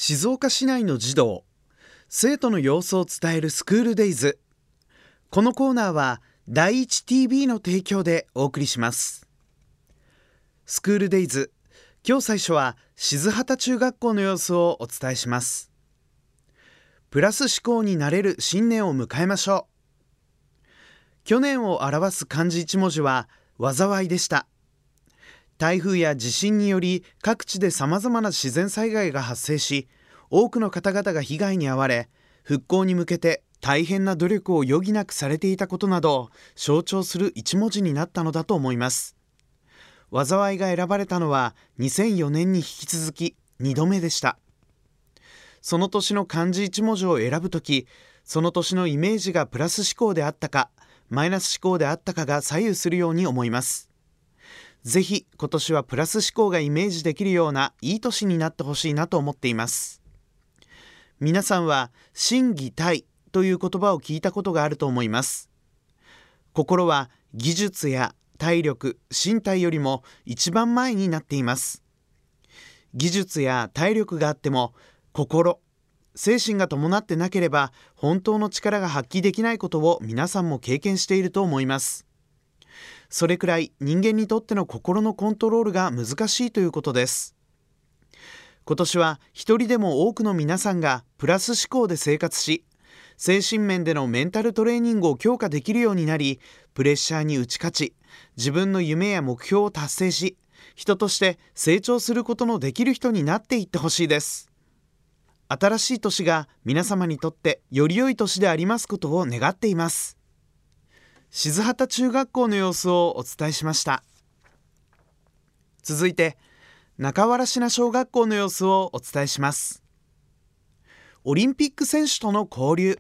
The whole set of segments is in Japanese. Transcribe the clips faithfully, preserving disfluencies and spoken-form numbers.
静岡市内の児童、生徒の様子を伝えるスクールデイズ。このコーナーは第一 ティービー の提供でお送りします。スクールデイズ、今日最初は静畑中学校の様子をお伝えします。プラス思考になれる新年を迎えましょう。去年を表す漢字一文字は災いでした。台風や地震により各地でさまざまな自然災害が発生し、多くの方々が被害に遭われ、復興に向けて大変な努力を余儀なくされていたことなどを象徴する一文字になったのだと思います。災いが選ばれたのはにせんよねんに引き続きにどめでした。その年の漢字一文字を選ぶとき、その年のイメージがプラス思考であったかマイナス思考であったかが左右するように思います。ぜひ今年はプラス思考がイメージできるようないい年になってほしいなと思っています。皆さんは心技体という言葉を聞いたことがあると思います。心は技術や体力、身体よりも一番前になっています。技術や体力があっても心、精神が伴ってなければ本当の力が発揮できないことを皆さんも経験していると思います。それくらい人間にとっての心のコントロールが難しいということです。今年は一人でも多くの皆さんがプラス思考で生活し、精神面でのメンタルトレーニングを強化できるようになり、プレッシャーに打ち勝ち、自分の夢や目標を達成し、人として成長することのできる人になっていってほしいです。新しい年が皆様にとってより良い年でありますことを願っています。静畑中学校の様子をお伝えしました。続いて中原品小学校の様子をお伝えします。オリンピック選手との交流。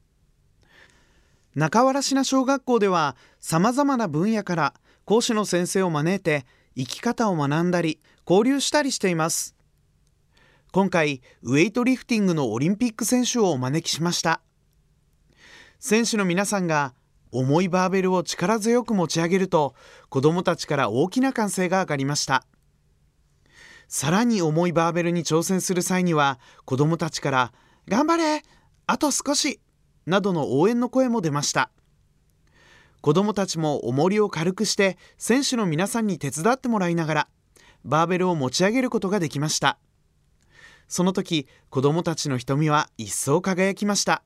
中原品小学校ではさまざまな分野から講師の先生を招いて生き方を学んだり交流したりしています。今回ウェイトリフティングのオリンピック選手をお招きしました。選手の皆さんが重いバーベルを力強く持ち上げると、子どもたちから大きな歓声が上がりました。さらに重いバーベルに挑戦する際には、子どもたちから頑張れ、あと少しなどの応援の声も出ました。子どもたちも重りを軽くして選手の皆さんに手伝ってもらいながらバーベルを持ち上げることができました。その時、子どもたちの瞳は一層輝きました。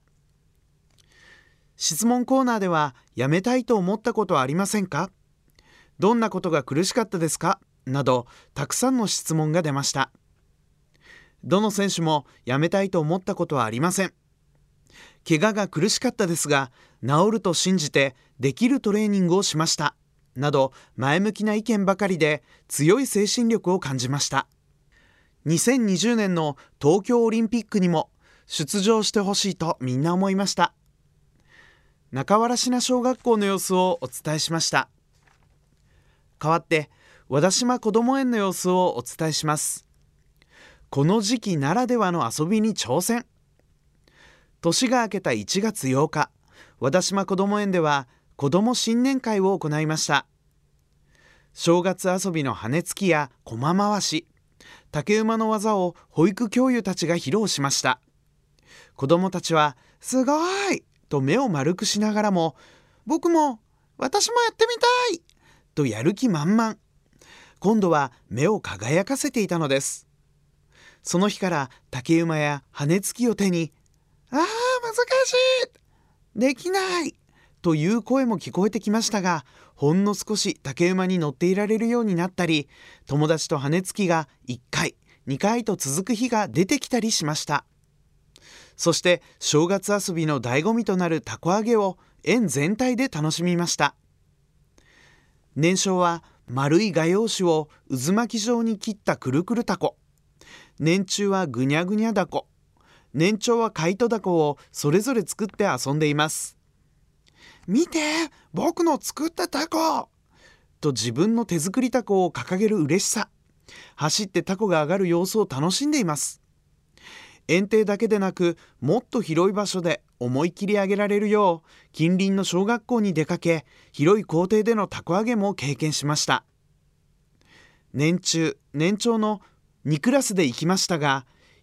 質問コーナーでは、やめたいと思ったことはありませんか？どんなことが苦しかったですか？など、たくさんの質問が出ました。どの選手もやめたいと思ったことはありません。怪我が苦しかったですが、治ると信じてできるトレーニングをしました。など、前向きな意見ばかりで強い精神力を感じました。にせんにじゅうねんの東京オリンピックにも出場してほしいとみんな思いました。中原品小学校の様子をお伝えしました。代わって和田島こども園の様子をお伝えします。この時期ならではの遊びに挑戦。年が明けたいちがつようか、和田島こども園では子ども新年会を行いました。正月遊びの羽つきや駒回し、竹馬の技を保育教諭たちが披露しました。子どもたちはすごいと目を丸くしながらも、僕も私もやってみたいとやる気満々。今度は目を輝かせていたのです。その日から竹馬や羽つきを手に、あー難しい、できないという声も聞こえてきましたが、ほんの少し竹馬に乗っていられるようになったり、友達と羽つきがいっかい、にかいと続く日が出てきたりしました。そして正月遊びの醍醐味となるたこ揚げを園全体で楽しみました。年少は丸い画用紙を渦巻き状に切ったくるくるたこ、年中はぐにゃぐにゃだこ、年長はカイトだこをそれぞれ作って遊んでいます。見て、僕の作ったたこと自分の手作りたこを掲げる嬉しさ、走ってたこが上がる様子を楽しんでいます。園庭だけでなく、もっと広い場所で思い切り上げられるよう近隣の小学校に出かけ、広い校庭でのたこ揚げも経験しました。年中年長のにクラスで行きましたが、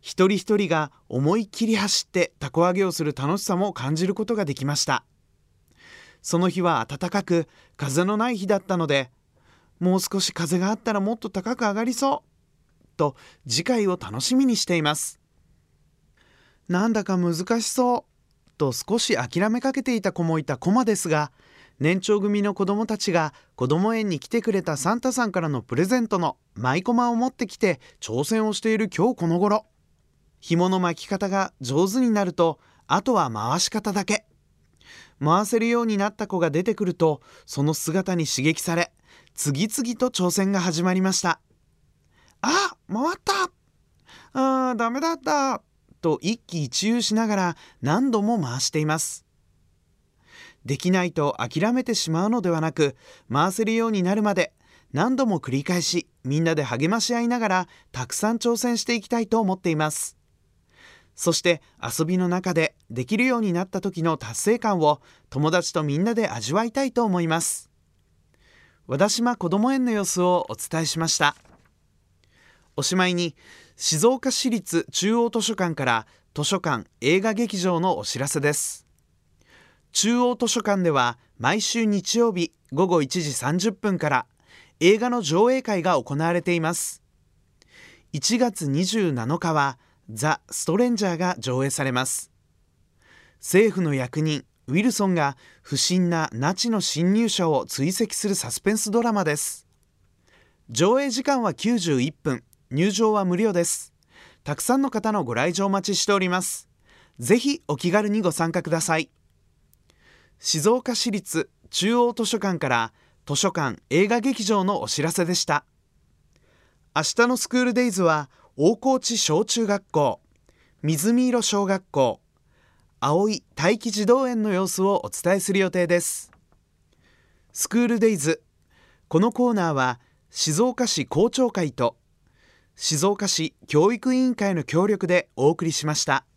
一人一人が思いっきり走って凧揚げをする楽しさも感じることができました。その日は暖かく風のない日だったので、もう少し風があったらもっと高く上がりそうと次回を楽しみにしています。なんだか難しそうと少し諦めかけていた子もいたコマですが、年長組の子どもたちがこども園に来てくれたサンタさんからのプレゼントのマイコマを持ってきて挑戦をしている今日この頃、紐の巻き方が上手になると、あとは回し方だけ。回せるようになった子が出てくると、その姿に刺激され、次々と挑戦が始まりました。あ、回った、あーダメだったと一喜一憂しながら何度も回しています。できないと諦めてしまうのではなく、回せるようになるまで何度も繰り返し、みんなで励まし合いながらたくさん挑戦していきたいと思っています。そして遊びの中でできるようになった時の達成感を友達とみんなで味わいたいと思います。和田島こども園の様子をお伝えしました。おしまいに、静岡市立中央図書館から図書館映画劇場のお知らせです。中央図書館では毎週日曜日ごごいちじさんじゅっぷんから映画の上映会が行われています。いちがつにじゅうなのかはザ・ストレンジャーが上映されます。政府の役人ウィルソンが不審なナチの侵入者を追跡するサスペンスドラマです。上映時間はきゅうじゅういっぷん、入場は無料です。たくさんの方のご来場お待ちしております。ぜひお気軽にご参加ください。静岡市立中央図書館から図書館映画劇場のお知らせでした。明日のスクールデイズは大河内小中学校、水見色小学校、青い待機児童園の様子をお伝えする予定です。スクールデイズ、このコーナーは静岡市校長会と静岡市教育委員会の協力でお送りしました。